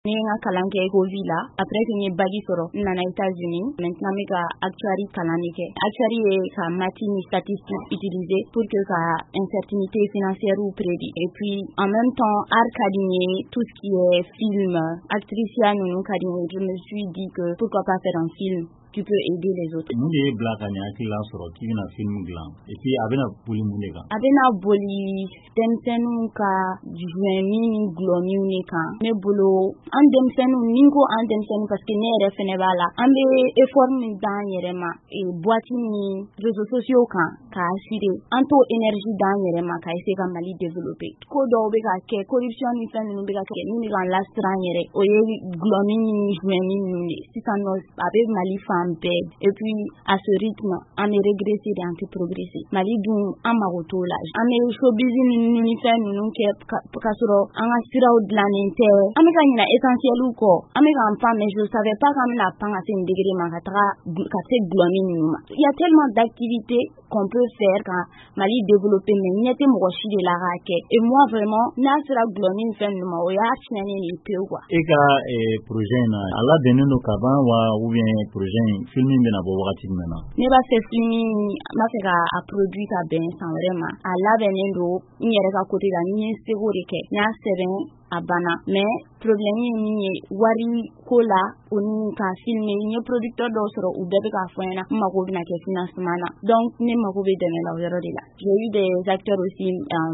Ni nga kalan kɛ Govi la après que n ye bac sɔrɔ n nana États-Unis maintenant n bɛ ka actuaire kalan de kɛ actuaire ye ka maths ni statistique utiliser pour que ka incertitude financière prédire et puis en même temps art ka di n ye tout ce qui est film actrice ya ninnu ka di n ye je me suis dit que pourquoi pas faire un film tu peux aider les autres. Mun de ye bila ka ɲɛ hakili la sɔrɔ k'i bɛna film dilan et puis a bɛna boli mun de kan? A bɛna boli denmisɛnninw ka juɛmi ni gulɔmiw de kan ne bolo an denmisɛnninw ni ko an denmisɛnninw parce que ne yɛrɛ fɛnɛ b'a la an bɛ effort min d'an yɛrɛ ma boîte ni réseaux sociaux kan ka assurer an t'o énergie d'an yɛrɛ ma ka essayer ka Mali développer ko dɔw bɛ ka kɛ corruption ni fɛn ninnu bɛ ka kɛ min bɛ ka lasiran an yɛrɛ o ye gulɔmi ni juɛmi ninnu de sisan nɔ a bɛ Mali fan bɛɛ et puis à ce rythme an bɛ régresser de an tɛ progresser Mali dun an mago t'o la an bɛ showbiz ni fɛn ninnu kɛ ka sɔrɔ an ka siraw dilannen tɛ an bɛ ka ɲinɛ essentiel kɔ an bɛ k'an pan mais je savais pas k'an bɛna pan ka se nin degré ma ka se gulɔmi ninnu ma il y a tellement d'activités qu'on peut faire ka Mali développer mais ɲɛ tɛ mɔgɔ si de la k'a kɛ et moi vraiment n'a sera gulɔmi ni fɛn ninnu ma o y'a tiɲɛnen de pewu quoi. E ka projet in na a labɛnnen don ka ban wa ou bien projet film bɛna bɔ wagati jumɛn na? Ne b'a fɛ film n b'a fɛ ka a produit ka bɛn san wɛrɛ ma a labɛnnen don n yɛrɛ ka côté la n ye seko de kɛ n y'a sɛbɛn a banna mais problème ye min ye wari ko la o ni ka filmer n ye producteur dɔw sɔrɔ u bɛɛ bɛ k'a fɔ n ɲɛna n mago bɛna kɛ financement na donc ne mago bɛ dɛmɛ la o yɔrɔ de la j'ai eu des acteurs aussi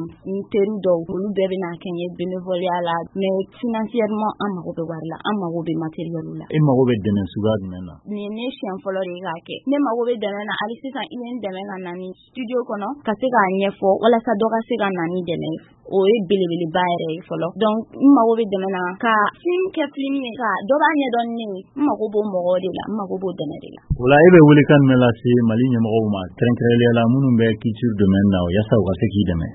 n teri dɔw olu bɛɛ bɛna kɛ n ye bénévolat la mais financièrement an mago bɛ wari la an mago bɛ matériel la. E mago bɛ dɛmɛ suguya jumɛn na? Nin ne siɲɛ fɔlɔ de k'a kɛ ne mago bɛ dɛmɛ na hali sisan i ye n dɛmɛ ka na ni studio kɔnɔ ka se k'a ɲɛfɔ walasa dɔ ka se ka na ni dɛmɛ o ye belebeleba yɛrɛ ye fɔlɔ donc n mago bɛ dɛmɛ na ka film kɛ film ye ka dɔ b'a ɲɛdɔn ne ye n mago b'o mɔgɔ de la n mago b'o dɛmɛ de la. O la e bɛ welekan jumɛn lase Mali ɲɛmɔgɔw ma kɛrɛnkɛrɛnnenya la minnu bɛ culture domaine na yaasa u ka se k'i dɛmɛ?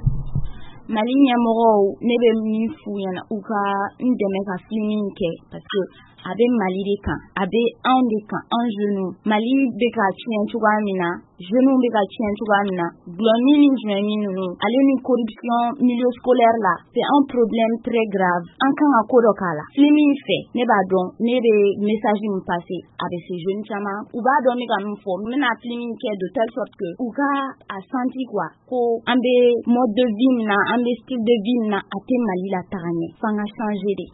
Mali ɲɛmɔgɔw ne bɛ min f'u ɲɛna u ka n dɛmɛ ka film kɛ parce que a bɛ Mali de kan a bɛ anw de kan an jeunes Mali bɛ ka tiɲɛ cogoya min na jeunes bɛ ka tiɲɛ cogoya min na gulɔmi ni juɛmi ninnu ale ni corruption milieu scolaire la c'est un problème très grave an kan ka ko dɔ k'a la film fɛ ne b'a dɔn ne bɛ message min passer a bɛ se jeunes caman u b'a dɔn ne ka min fɔ n bɛna film kɛ de telle sorte que u ka a senti quoi ko an bɛ mode de vie min na an bɛ style de vie min na a tɛ Mali la taga ɲɛ f'an ka changer de